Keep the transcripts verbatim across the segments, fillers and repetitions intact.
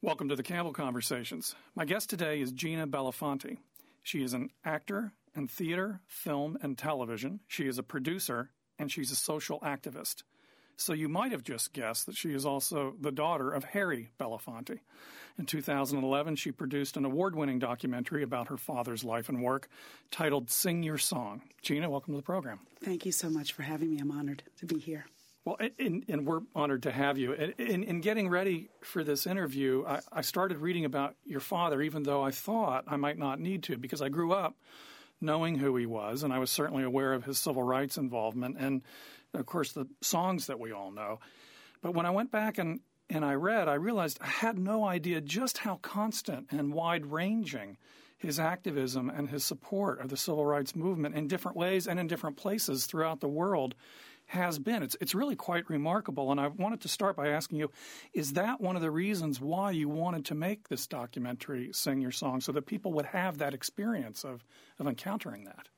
Welcome to the Campbell Conversations. My guest today is Gina Belafonte. She is an actor in theater, film, and television. She is a producer, and she's a social activist. So you might have just guessed that she is also the daughter of Harry Belafonte. In two thousand eleven, she produced an award-winning documentary about her father's life and work titled Sing Your Song. Gina, welcome to the program. Thank you so much for having me. I'm honored to be here. Well, and, and we're honored to have you. In, in getting ready for this interview, I, I started reading about your father, even though I thought I might not need to, because I grew up knowing who he was, and I was certainly aware of his civil rights involvement and, of course, the songs that we all know. But when I went back and, and I read, I realized I had no idea just how constant and wide-ranging his activism and his support of the civil rights movement in different ways and in different places throughout the world has been. It's it's really quite remarkable, and I wanted to start by asking you, is that one of the reasons why you wanted to make this documentary, Sing Your Song, so that people would have that experience of, of encountering that?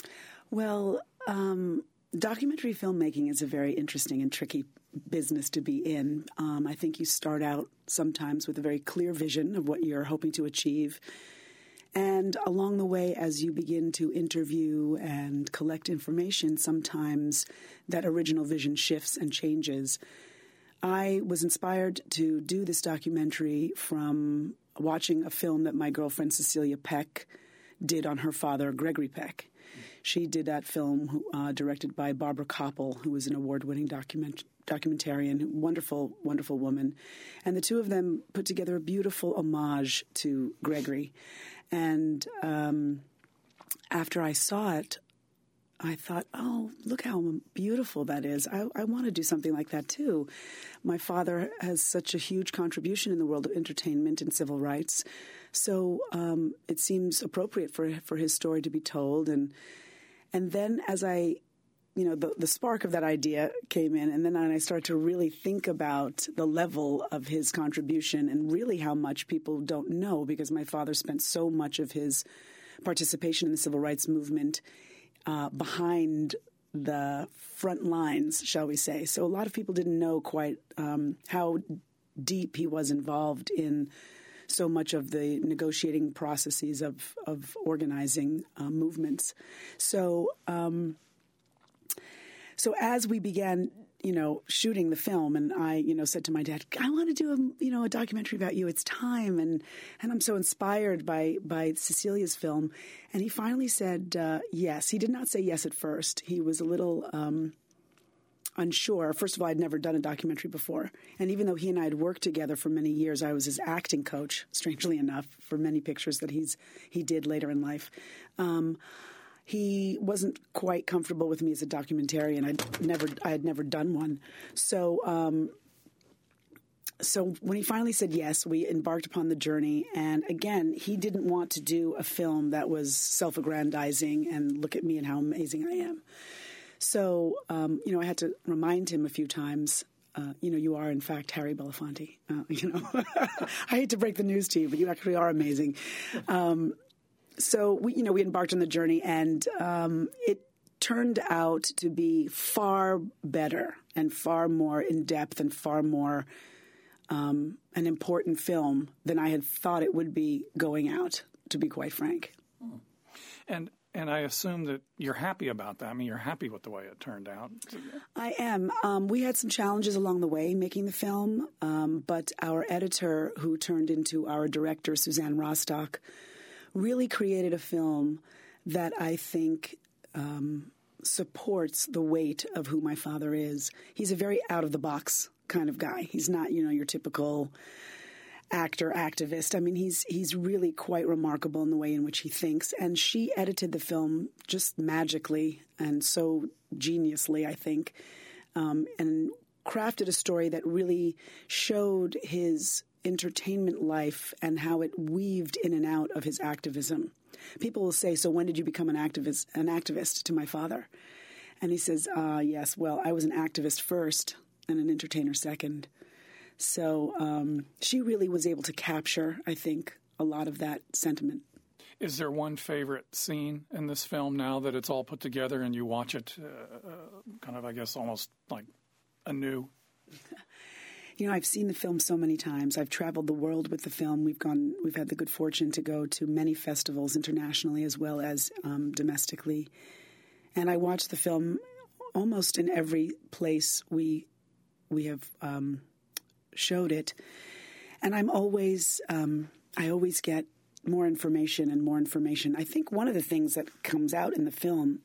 Well, um, documentary filmmaking is a very interesting and tricky business to be in. Um, I think you start out sometimes with a very clear vision of what you're hoping to achieve. And along the way, as you begin to interview and collect information, sometimes that original vision shifts and changes. I was inspired to do this documentary from watching a film that my girlfriend Cecilia Peck did on her father, Gregory Peck. She did that film uh, directed by Barbara Koppel, who was an award-winning document documentarian, wonderful, wonderful woman. And the two of them put together a beautiful homage to Gregory. And um, after I saw it, I thought, oh, look how beautiful that is. I, I want to do something like that, too. My father has such a huge contribution in the world of entertainment and civil rights. So um, it seems appropriate for for his story to be told. And and then as I, you know, the, the spark of that idea came in, and then I started to really think about the level of his contribution and really how much people don't know, because my father spent so much of his participation in the civil rights movement uh, behind the front lines, shall we say. So a lot of people didn't know quite um, how deep he was involved in so much of the negotiating processes of, of organizing uh, movements. So... Um, So as we began, you know, shooting the film, and I, you know, said to my dad, I want to do a, you know, a documentary about you. It's time. And, and I'm so inspired by, by Cecilia's film. And he finally said uh, yes. He did not say yes at first. He was a little um, unsure. First of all, I'd never done a documentary before. And even though he and I had worked together for many years, I was his acting coach, strangely enough, for many pictures that he's he did later in life. Um He wasn't quite comfortable with me as a documentarian. I'd never, I had never done one. So, um, so when he finally said yes, we embarked upon the journey. And again, he didn't want to do a film that was self-aggrandizing and look at me and how amazing I am. So, um, you know, I had to remind him a few times. Uh, you know, you are, in fact, Harry Belafonte. Uh, you know, I hate to break the news to you, but you actually are amazing. Um, So, we, you know, we embarked on the journey, and um, it turned out to be far better and far more in-depth and far more um, an important film than I had thought it would be going out, to be quite frank. And and I assume that you're happy about that. I mean, you're happy with the way it turned out. I am. Um, we had some challenges along the way making the film, um, but our editor, who turned into our director, Suzanne Rostock, really created a film that I think um, supports the weight of who my father is. He's a very out-of-the-box kind of guy. He's not, you know, your typical actor, activist. I mean, he's he's really quite remarkable in the way in which he thinks. And she edited the film just magically and so geniusly, I think, um, and crafted a story that really showed his entertainment life and how it weaved in and out of his activism. People will say, so when did you become an activist, an activist to my father? And he says, uh, yes, well, I was an activist first and an entertainer second. So um, she really was able to capture, I think, a lot of that sentiment. Is there one favorite scene in this film now that it's all put together and you watch it uh, uh, kind of, I guess, almost like anew? You know, I've seen the film so many times. I've traveled the world with the film. We've gone. We've had the good fortune to go to many festivals internationally as well as um, domestically. And I watch the film almost in every place we we have um, showed it. And I'm always, um, I always get more information and more information. I think one of the things that comes out in the film,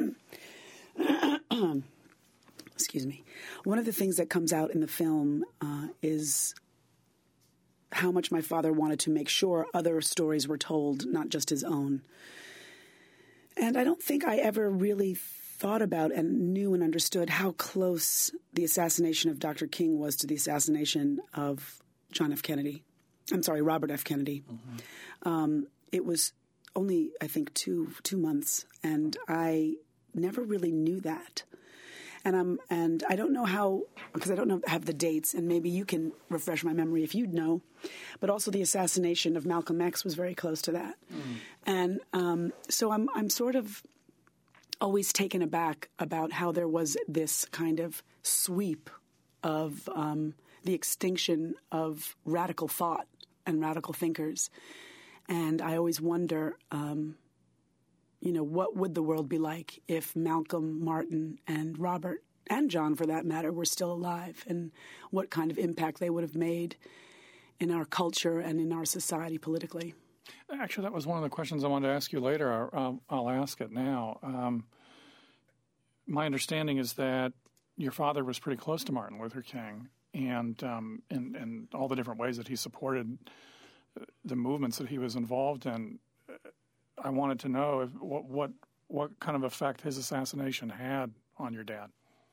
excuse me, one of the things that comes out in the film uh, is how much my father wanted to make sure other stories were told, not just his own. And I don't think I ever really thought about and knew and understood how close the assassination of Doctor King was to the assassination of John F. Kennedy. I'm sorry, Robert F. Kennedy. Mm-hmm. Um, it was only, I think, two two months, and I never really knew that. And I'm and I don't know how, because I don't know have the dates, and maybe you can refresh my memory if you'd know. But also, the assassination of Malcolm X was very close to that, mm. and um, so I'm I'm sort of always taken aback about how there was this kind of sweep of um, the extinction of radical thought and radical thinkers. And I always wonder, um, you know, what would the world be like if Malcolm, Martin, and Robert, and John, for that matter, were still alive, and what kind of impact they would have made in our culture and in our society politically. Actually, that was one of the questions I wanted to ask you later. I'll, I'll ask it now. Um, my understanding is that your father was pretty close to Martin Luther King, and um, in, in all the different ways that he supported the movements that he was involved in. I wanted to know if, what, what what kind of effect his assassination had on your dad.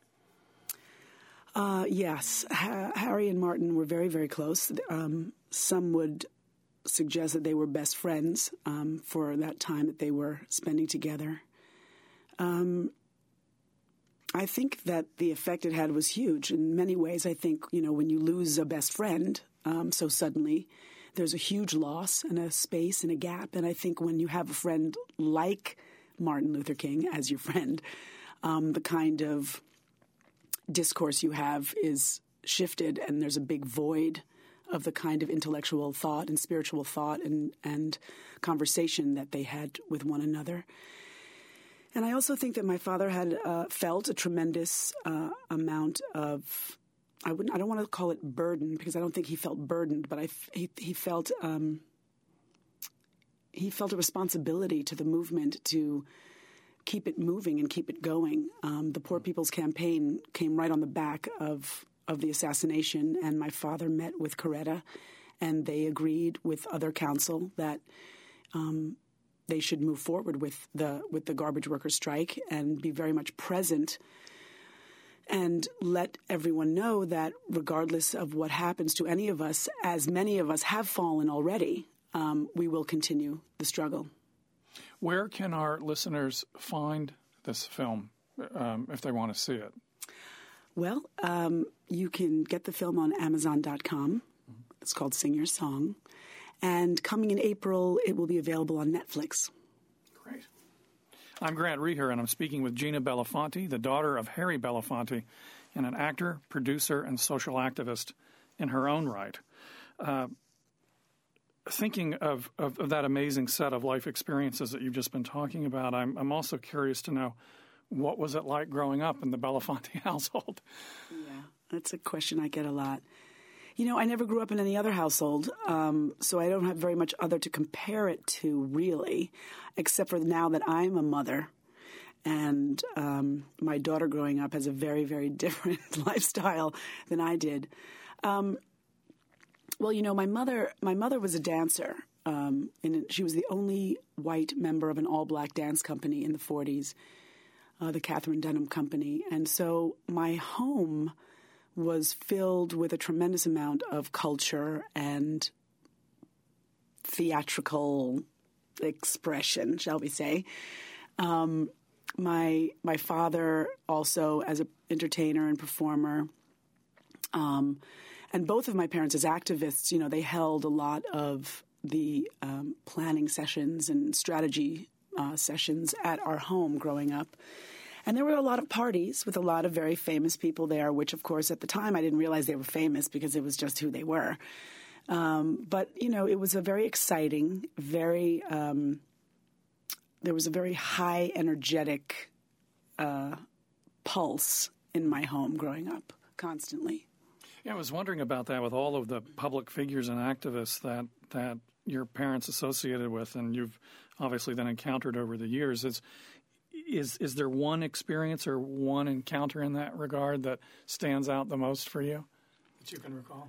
Uh, yes, ha- Harry and Martin were very, very close. Um, some would suggest that they were best friends um, for that time that they were spending together. Um, I think that the effect it had was huge. In many ways, I think, you know, when you lose a best friend um, so suddenly, there's a huge loss and a space and a gap. And I think when you have a friend like Martin Luther King as your friend, um, the kind of discourse you have is shifted, and there's a big void of the kind of intellectual thought and spiritual thought and, and conversation that they had with one another. And I also think that my father had uh, felt a tremendous uh, amount of, I wouldn't, I don't want to call it burden, because I don't think he felt burdened, but I, he, he felt um, he felt a responsibility to the movement to keep it moving and keep it going. Um, the Poor People's Campaign came right on the back of of the assassination, and my father met with Coretta, and they agreed with other counsel that um, they should move forward with the with the garbage worker strike and be very much present and let everyone know that regardless of what happens to any of us, as many of us have fallen already, um, we will continue the struggle. Where can our listeners find this film um, if they want to see it? Well, um, you can get the film on Amazon dot com. It's called Sing Your Song. And coming in April, it will be available on Netflix. Great. I'm Grant Reher, and I'm speaking with Gina Belafonte, the daughter of Harry Belafonte, and an actor, producer, and social activist in her own right. Uh, thinking of, of, of that amazing set of life experiences that you've just been talking about, I'm, I'm also curious to know, what was it like growing up in the Belafonte household? Yeah, that's a question I get a lot. You know, I never grew up in any other household, um, so I don't have very much other to compare it to, really, except for now that I'm a mother. And um, my daughter growing up has a very, very different lifestyle than I did. Um, well, you know, my mother my mother was a dancer. Um, and she was the only white member of an all-black dance company in the forties. Uh, the Catherine Dunham Company. And so my home was filled with a tremendous amount of culture and theatrical expression, shall we say. Um, my my father also as an entertainer and performer. Um, and both of my parents as activists, you know, they held a lot of the um, planning sessions and strategy Uh, sessions at our home growing up. And there were a lot of parties with a lot of very famous people there, which, of course, at the time I didn't realize they were famous because it was just who they were. Um, but, you know, it was a very exciting, very, um, there was a very high energetic uh, pulse in my home growing up constantly. Yeah, I was wondering about that with all of the public figures and activists that, that your parents associated with and you've obviously then encountered over the years. Is, is, is there one experience or one encounter in that regard that stands out the most for you that you can recall?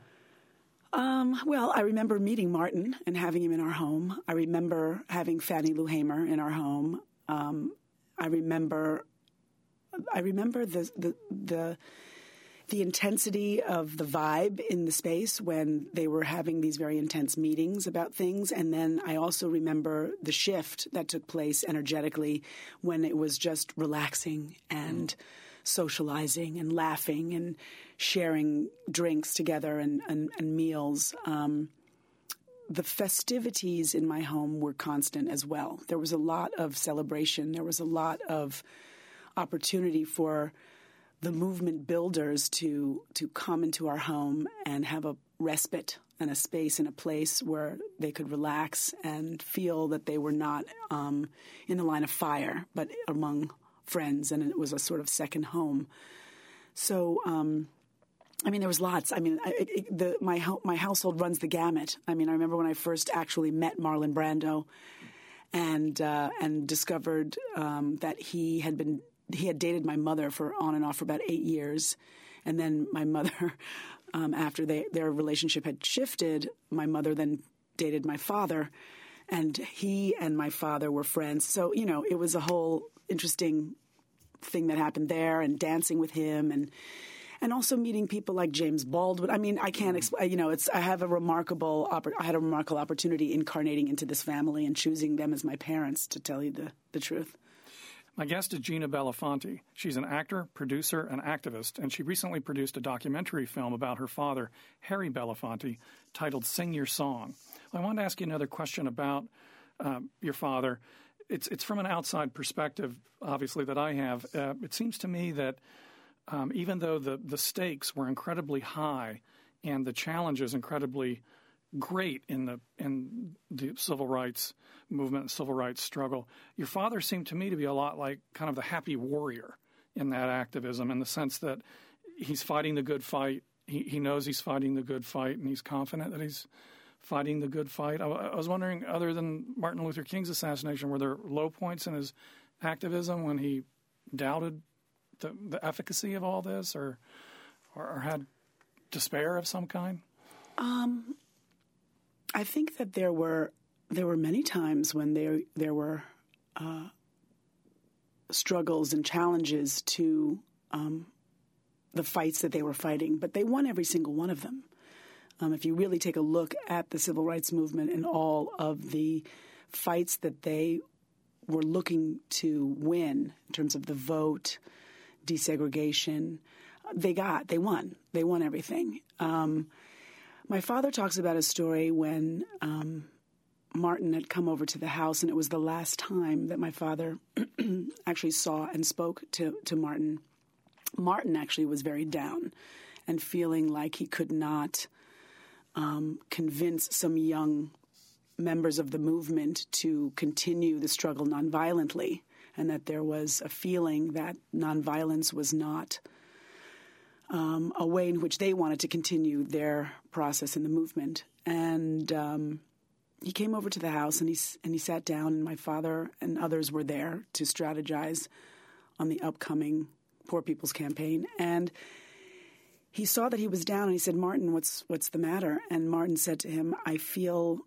Um, well, I remember meeting Martin and having him in our home. I remember having Fannie Lou Hamer in our home. Um, I remember, I remember the the the the intensity of the vibe in the space when they were having these very intense meetings about things. And then I also remember the shift that took place energetically when it was just relaxing and mm. socializing and laughing and sharing drinks together and, and, and meals. Um, the festivities in my home were constant as well. There was a lot of celebration. There was a lot of opportunity for the movement builders to to come into our home and have a respite and a space and a place where they could relax and feel that they were not um, in the line of fire, but among friends, and it was a sort of second home. So, um, I mean, there was lots. I mean, it, it, the, my my household runs the gamut. I mean, I remember when I first actually met Marlon Brando, and uh, and discovered um, that he had been. He had dated my mother for on and off for about eight years. And then my mother, um, after they, their relationship had shifted, my mother then dated my father. And he and my father were friends. So, you know, it was a whole interesting thing that happened there, and dancing with him, and and also meeting people like James Baldwin. I mean, I can't explain, you know, it's, I have a remarkable, I had a remarkable opportunity incarnating into this family and choosing them as my parents, to tell you the, the truth. My guest is Gina Belafonte. She's an actor, producer, and activist, and she recently produced a documentary film about her father, Harry Belafonte, titled Sing Your Song. I wanted to ask you another question about um, your father. It's it's from an outside perspective, obviously, that I have. Uh, it seems to me that um, even though the, the stakes were incredibly high and the challenges incredibly great in the in the civil rights movement and civil rights struggle, your father seemed to me to be a lot like kind of the happy warrior in that activism, in the sense that he's fighting the good fight. He, he knows he's fighting the good fight, and he's confident that he's fighting the good fight. I, I was wondering, other than Martin Luther King's assassination, were there low points in his activism when he doubted the, the efficacy of all this, or, or or had despair of some kind? Um. I think that there were there were many times when there there were uh, struggles and challenges to um, the fights that they were fighting, but they won every single one of them. Um, if you really take a look at the civil rights movement and all of the fights that they were looking to win in terms of the vote, desegregation, they got, they won. They won everything. Um, my father talks about a story when um, Martin had come over to the house, and it was the last time that my father actually saw and spoke to, to Martin. Martin actually was very down and feeling like he could not um, convince some young members of the movement to continue the struggle nonviolently, and that there was a feeling that nonviolence was not um, a way in which they wanted to continue their process in the movement. And um, he came over to the house, and he, and he sat down, and my father and others were there to strategize on the upcoming Poor People's Campaign. And he saw that he was down, and he said, "Martin, what's what's the matter?" And Martin said to him, "I feel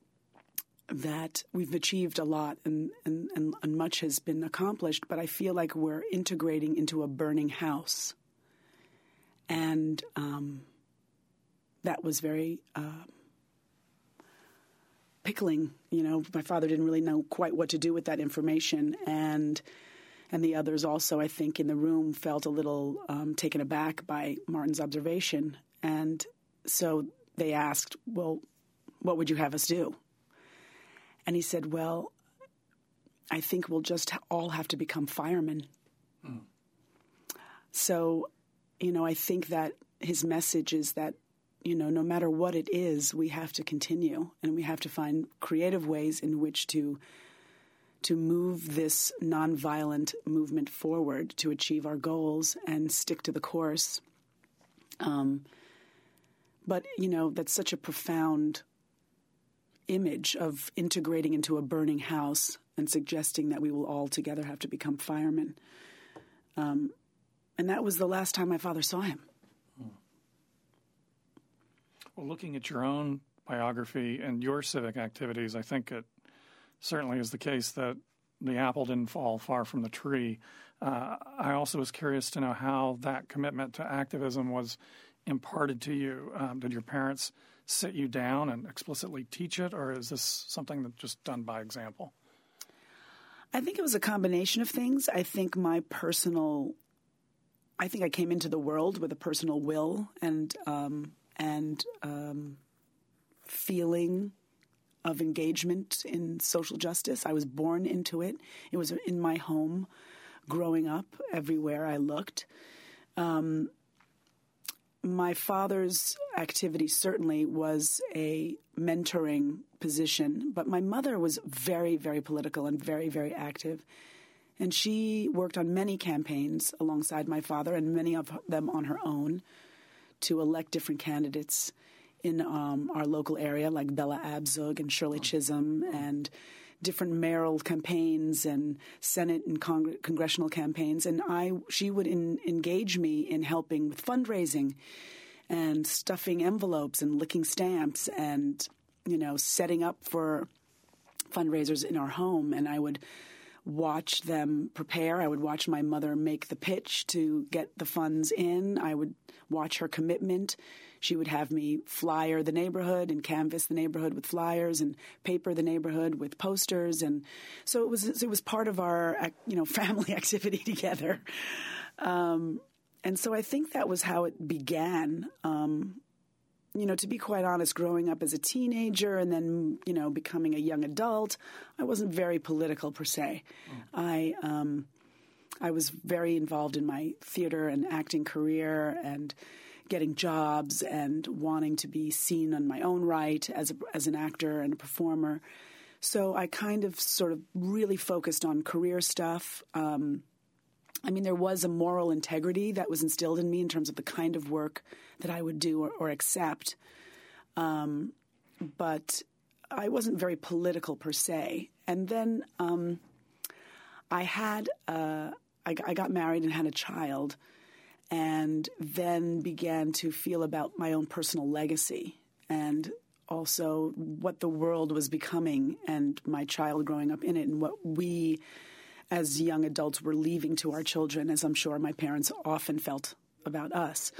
that we've achieved a lot and, and, and, and much has been accomplished, but I feel like we're integrating into a burning house." And um, that was very uh, pickling. You know, my father didn't really know quite what to do with that information. And and the others also, I think, in the room felt a little um, taken aback by Martin's observation. And so they asked, "Well, what would you have us do?" And he said, "Well, I think we'll just all have to become firemen." Mm. So, you know, I think that his message is that, you know, no matter what it is, we have to continue, and we have to find creative ways in which to to move this nonviolent movement forward to achieve our goals and stick to the course. Um, but, you know, that's such a profound image of integrating into a burning house and suggesting that we will all together have to become firemen. Um, and that was the last time my father saw him. Well, looking at your own biography and your civic activities, I think it certainly is the case that the apple didn't fall far from the tree. Uh, I also was curious to know how that commitment to activism was imparted to you. Um, did your parents sit you down and explicitly teach it, or is this something that's just done by example? I think it was a combination of things. I think my personal, I think I came into the world with a personal will and um, and um, feeling of engagement in social justice. I was born into it. It was in my home, growing up, everywhere I looked. Um, my father's activity certainly was a mentoring position, but my mother was very, very political and very, very active. And she worked on many campaigns alongside my father, and many of them on her own, to elect different candidates in um, our local area, like Bella Abzug and Shirley Chisholm, and different mayoral campaigns and Senate and Cong- congressional campaigns. And I, she would in, engage me in helping with fundraising and stuffing envelopes and licking stamps and, you know, setting up for fundraisers in our home. And I would watch them prepare. I would watch my mother make the pitch to get the funds in. I would watch her commitment. She would have me flyer the neighborhood and canvass the neighborhood with flyers and paper the neighborhood with posters. And so it was it was part of our, you know, family activity together. Um, and so I think that was how it began. Um, you know, to be quite honest, growing up as a teenager and then, you know, becoming a young adult, I wasn't very political per se. Mm. I um, I was very involved in my theater and acting career and getting jobs and wanting to be seen on my own right as a, as an actor and a performer. So I kind of sort of really focused on career stuff. Um, I mean, there was a moral integrity that was instilled in me in terms of the kind of work that I would do or, or accept. Um, but I wasn't very political per se. And then um, I had, uh, I, I got married and had a child, and then began to feel about my own personal legacy and also what the world was becoming and my child growing up in it and what we as young adults were leaving to our children, as I'm sure my parents often felt about us.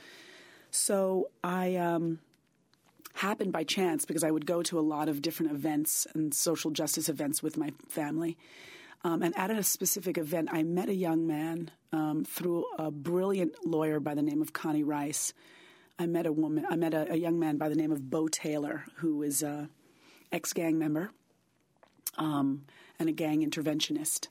So I um, happened by chance, because I would go to a lot of different events and social justice events with my family. Um, and at a specific event, I met a young man um, through a brilliant lawyer by the name of Connie Rice. I met a woman. I met a, a young man by the name of Bo Taylor, who is a ex-gang member um, and a gang interventionist.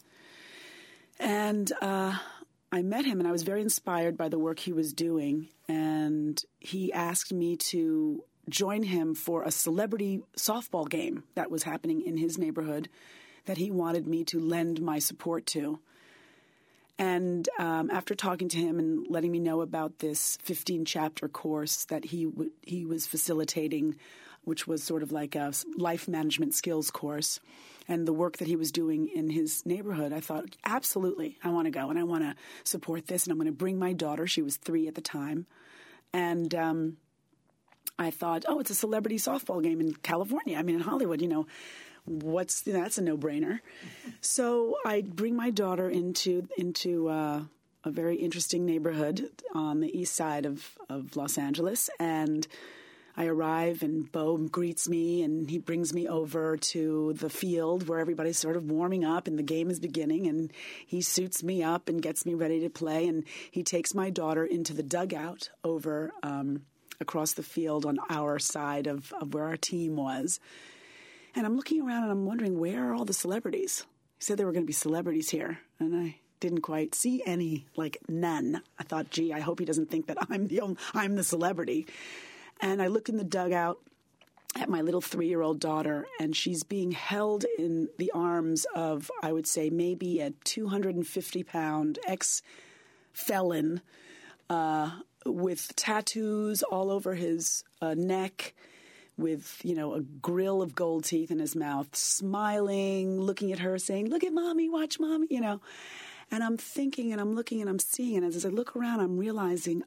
And uh, I met him, and I was very inspired by the work he was doing. And he asked me to join him for a celebrity softball game that was happening in his neighborhood that he wanted me to lend my support to. And um, after talking to him and letting me know about this fifteen-chapter course that he w- he was facilitating, which was sort of like a life management skills course, and the work that he was doing in his neighborhood, I thought, absolutely, I want to go, and I want to support this, and I'm going to bring my daughter. She was three at the time. And um, I thought, oh, it's a celebrity softball game in California. I mean, in Hollywood, you know, what's that's a no-brainer. So I bring my daughter into into uh, a very interesting neighborhood on the east side of, of Los Angeles, and I arrive, and Bo greets me, and he brings me over to the field where everybody's sort of warming up and the game is beginning, and he suits me up and gets me ready to play, and he takes my daughter into the dugout over um, across the field on our side of, of where our team was. And I'm looking around and I'm wondering, where are all the celebrities? He said there were going to be celebrities here. And I didn't quite see any, like none. I thought, gee, I hope he doesn't think that I'm the only, I'm the celebrity. And I looked in the dugout at my little three-year-old daughter, and she's being held in the arms of, I would say, maybe a two hundred fifty pound ex-felon uh, with tattoos all over his uh, neck, with, you know, a grill of gold teeth in his mouth, smiling, looking at her, saying, look at mommy, watch mommy, you know. And I'm thinking and I'm looking and I'm seeing, and as I look around, I'm realizing,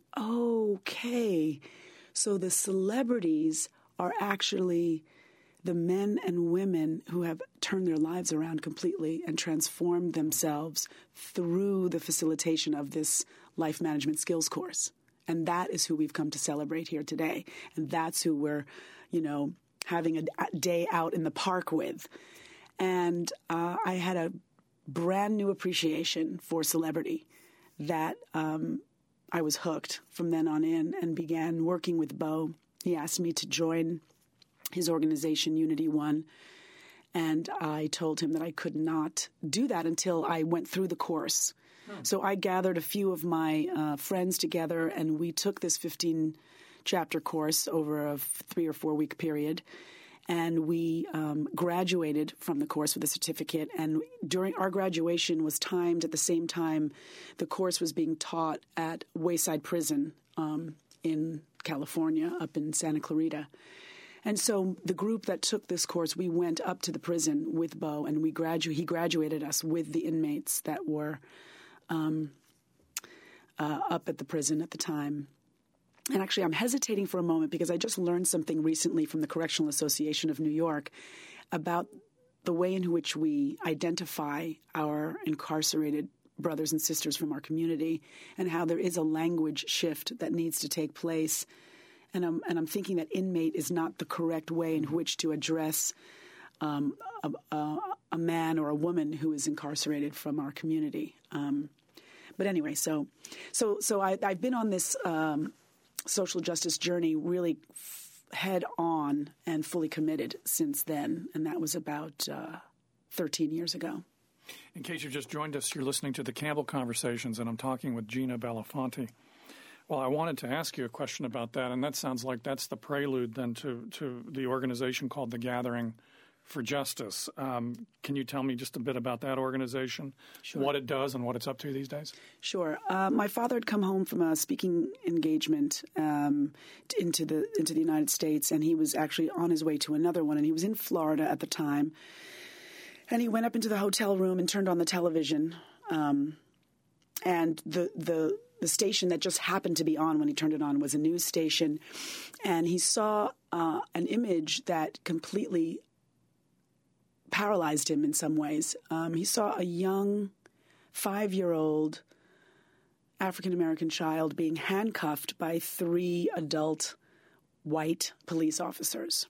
okay, so the celebrities are actually the men and women who have turned their lives around completely and transformed themselves through the facilitation of this life management skills course. And that is who we've come to celebrate here today. And that's who we're, you know, having a day out in the park with. And uh, I had a brand new appreciation for celebrity that um, I was hooked from then on in and began working with Bo. He asked me to join his organization, Unity One, and I told him that I could not do that until I went through the course. Oh. So I gathered a few of my uh, friends together, and we took this fifteen-chapter course over a three- or four-week period, and we um, graduated from the course with a certificate. And during our graduation was timed at the same time the course was being taught at Wayside Prison um, in California, up in Santa Clarita. And so the group that took this course, we went up to the prison with Bo, and we gradu- he graduated us with the inmates that were um, uh, up at the prison at the time. And actually, I'm hesitating for a moment because I just learned something recently from the Correctional Association of New York about the way in which we identify our incarcerated brothers and sisters from our community, and how there is a language shift that needs to take place. And I'm, and I'm thinking that inmate is not the correct way in which to address um, a, a, a man or a woman who is incarcerated from our community. Um, but anyway, so so so I, I've been on this um, social justice journey really f- head on and fully committed since then, and that was about uh, thirteen years ago. In case you just joined us, you're listening to the Campbell Conversations, and I'm talking with Gina Belafonte. Well, I wanted to ask you a question about that, and that sounds like that's the prelude then to, to the organization called the Gathering for Justice. Um, can you tell me just a bit about that organization, sure. what it does and what it's up to these days? Sure. Uh, my father had come home from a speaking engagement um, into the into the United States, and he was actually on his way to another one, and he was in Florida at the time. And he went up into the hotel room and turned on the television, um, and the the the station that just happened to be on when he turned it on was a news station, and he saw uh, an image that completely paralyzed him in some ways. Um, he saw a young five-year-old African-American child being handcuffed by three adult white police officers.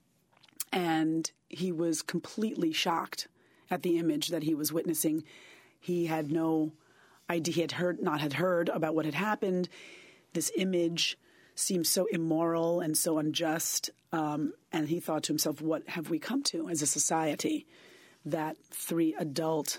And he was completely shocked at the image that he was witnessing. He had no idea, he had heard, not had heard about what had happened. This image seemed so immoral and so unjust. Um, and he thought to himself, what have we come to as a society that three adult,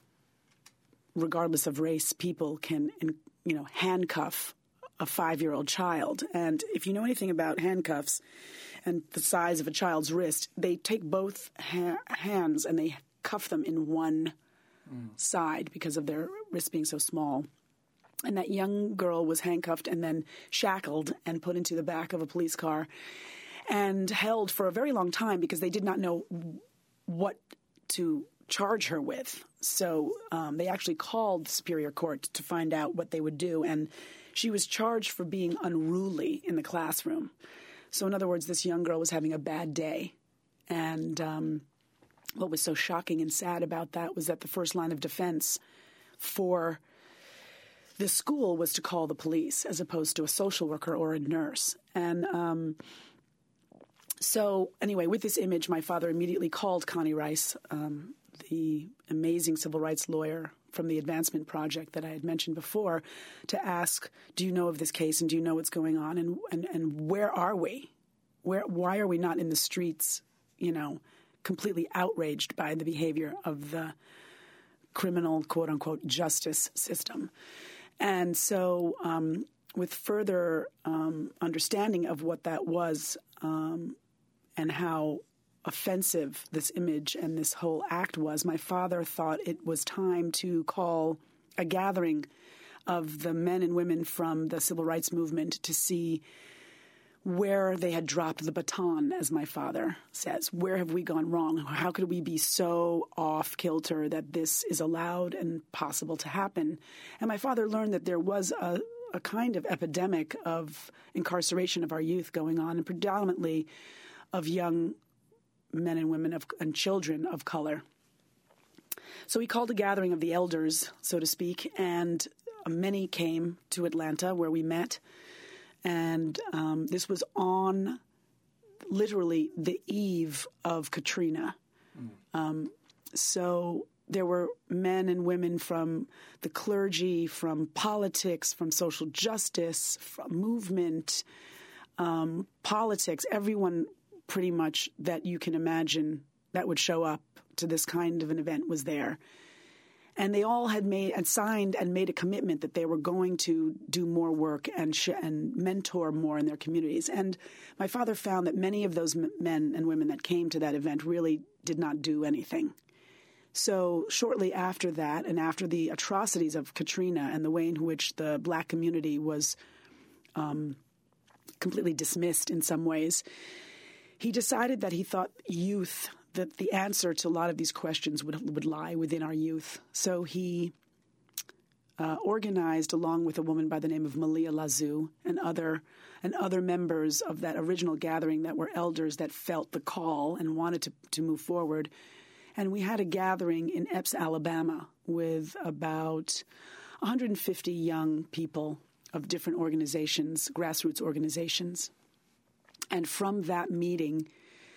regardless of race, people can, you know, handcuff a five-year-old child? And if you know anything about handcuffs and the size of a child's wrist, they take both ha- hands and they cuff them in one mm. side because of their wrist being so small. And that young girl was handcuffed and then shackled and put into the back of a police car and held for a very long time because they did not know what to charge her with. So um, they actually called the Superior Court to find out what they would do, and she was charged for being unruly in the classroom. So in other words, this young girl was having a bad day. And um, what was so shocking and sad about that was that the first line of defense for the school was to call the police as opposed to a social worker or a nurse. And um, so anyway, with this image, my father immediately called Connie Rice, um, the amazing civil rights lawyer from the Advancement Project that I had mentioned before, to ask, do you know of this case and do you know what's going on, and, and, and where are we? Where, why are we not in the streets, you know, completely outraged by the behavior of the criminal, quote-unquote, justice system. And so um, with further um, understanding of what that was um, and how offensive this image and this whole act was, my father thought it was time to call a gathering of the men and women from the civil rights movement to see where they had dropped the baton, as my father says. Where have we gone wrong? How could we be so off-kilter that this is allowed and possible to happen? And my father learned that there was a, a kind of epidemic of incarceration of our youth going on, and predominantly of young men and women of, and children of color. So he called a gathering of the elders, so to speak, and many came to Atlanta where we met. And um, this was on literally the eve of Katrina. Mm. Um, so there were men and women from the clergy, from politics, from social justice, from movement, um, politics, everyone pretty much that you can imagine that would show up to this kind of an event was there. And they all had made and signed and made a commitment that they were going to do more work and sh- and mentor more in their communities. And my father found that many of those m- men and women that came to that event really did not do anything. So shortly after that, and after the atrocities of Katrina and the way in which the black community was um, completely dismissed in some ways, he decided that he thought youth, that the answer to a lot of these questions would would lie within our youth. So he uh, organized, along with a woman by the name of Malia Lazu and other and other members of that original gathering that were elders that felt the call and wanted to, to move forward. And we had a gathering in Epps, Alabama, with about one hundred fifty young people of different organizations, grassroots organizations. And from that meeting,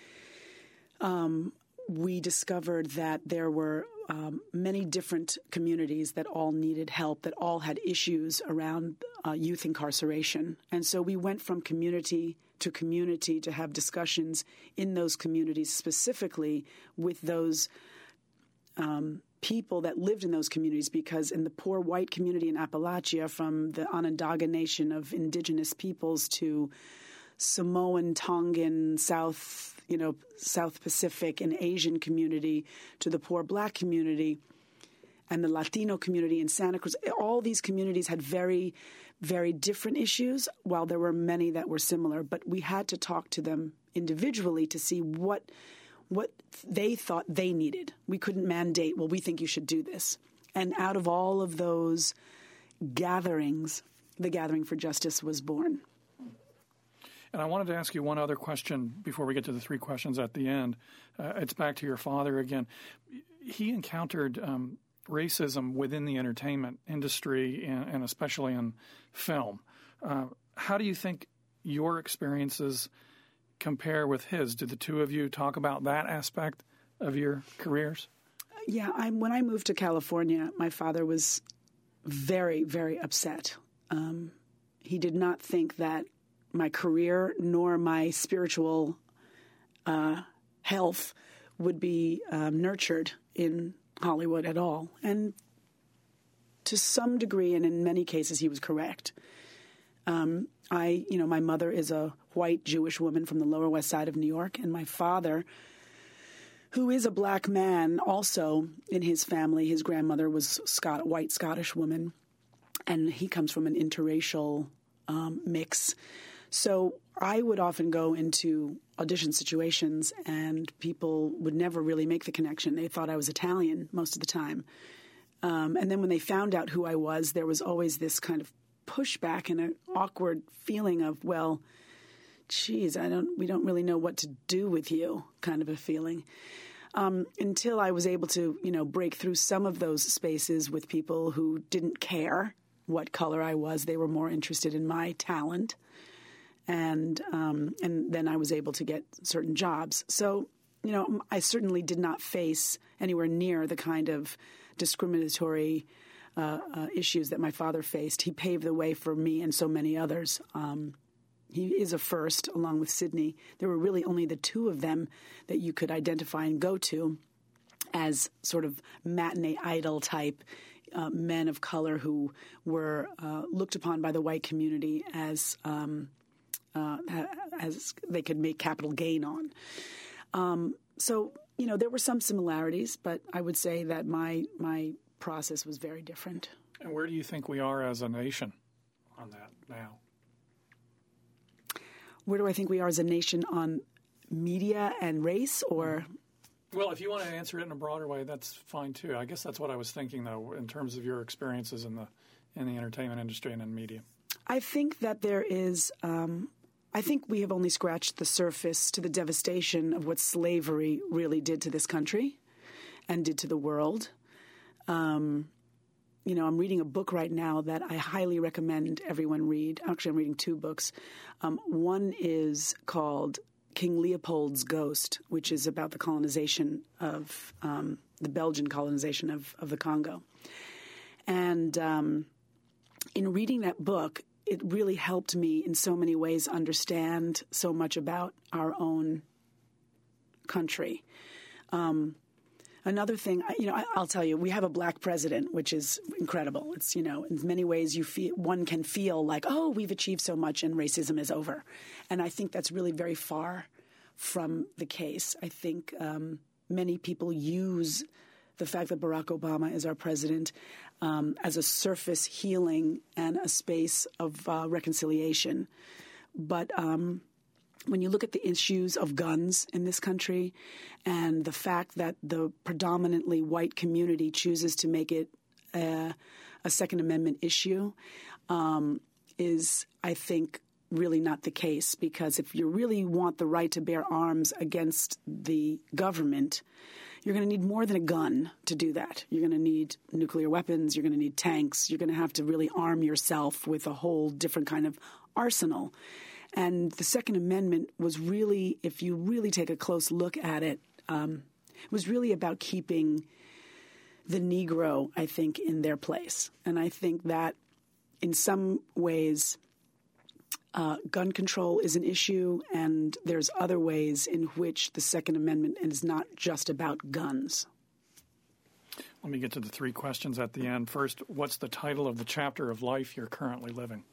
um, we discovered that there were um, many different communities that all needed help, that all had issues around uh, youth incarceration. And so we went from community to community to have discussions in those communities, specifically with those um, people that lived in those communities, because in the poor white community in Appalachia, from the Onondaga Nation of indigenous peoples to Samoan, Tongan, South, you know, South Pacific and Asian community, to the poor black community and the Latino community in Santa Cruz, all these communities had very, very different issues, while there were many that were similar. But we had to talk to them individually to see what what they thought they needed. We couldn't mandate, well, we think you should do this. And out of all of those gatherings, the Gathering for Justice was born. And I wanted to ask you one other question before we get to the three questions at the end. Uh, it's back to your father again. He encountered um, racism within the entertainment industry and, and especially in film. Uh, how do you think your experiences compare with his? Did the two of you talk about that aspect of your careers? Yeah, I, when I moved to California, my father was very, very upset. Um, he did not think that my career nor my spiritual uh, health would be um, nurtured in Hollywood at all. And to some degree, and in many cases, he was correct. Um, I, you know, my mother is a white Jewish woman from the Lower West Side of New York, and my father, who is a black man, also in his family, his grandmother was Scot- white Scottish woman, and he comes from an interracial um, mix. So I would often go into audition situations and people would never really make the connection. They thought I was Italian most of the time. Um, and then when they found out who I was, there was always this kind of pushback and an awkward feeling of, well, geez, I don't, we don't really know what to do with you, kind of a feeling. Um, until I was able to, you know, break through some of those spaces with people who didn't care what color I was. They were more interested in my talent. And um, and then I was able to get certain jobs. So, you know, I certainly did not face anywhere near the kind of discriminatory uh, uh, issues that my father faced. He paved the way for me and so many others. Um, he is a first, along with Sidney. There were really only the two of them that you could identify and go to. as sort of matinee idol type uh, men of color who were uh, looked upon by the white community as um, uh, as they could make capital gain on. Um, so, you know, there were some similarities, but I would say that my my process was very different. And where do you think we are as a nation on that now? Where do I think we are as a nation on media and race, or? Well, if you want to answer it in a broader way, that's fine too. I guess that's what I was thinking, though, in terms of your experiences in the in the entertainment industry and in media. I think that there is. Um, I think we have only scratched the surface to the devastation of what slavery really did to this country and did to the world. Um, you know, I'm reading a book right now that I highly recommend everyone read. Actually, I'm reading two books. Um, one is called King Leopold's Ghost, which is about the colonization of um, the Belgian colonization of, of the Congo. And um, in reading that book, it really helped me in so many ways understand so much about our own country. Um, another thing, you know, I, I'll tell you, we have a black president, which is incredible. It's, you know, in many ways you feel, one can feel like, oh, we've achieved so much and racism is over. And I think that's really very far from the case. I think um, many people use the fact that Barack Obama is our president um, as a surface healing and a space of uh, reconciliation. But um, when you look at the issues of guns in this country and the fact that the predominantly white community chooses to make it a, a Second Amendment issue um, is, I think, really not the case. Because if you really want the right to bear arms against the government, you're going to need more than a gun to do that. You're going to need nuclear weapons. You're going to need tanks. You're going to have to really arm yourself with a whole different kind of arsenal. And the Second Amendment was really, if you really take a close look at it, um, it was really about keeping the Negro, I think, in their place. And I think that in some ways, Uh, gun control is an issue, and there's other ways in which the Second Amendment is not just about guns. Let me get to the three questions at the end. First, what's the title of the chapter of life you're currently living?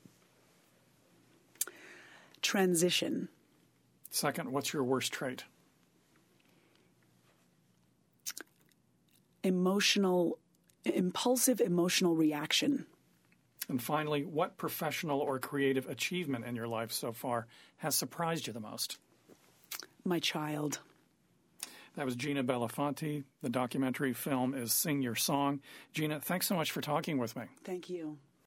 Transition. Second, what's your worst trait? Emotional, impulsive emotional reaction. And finally, what professional or creative achievement in your life so far has surprised you the most? My child. That was Gina Belafonte. The documentary film is Sing Your Song. Gina, thanks so much for talking with me. Thank you.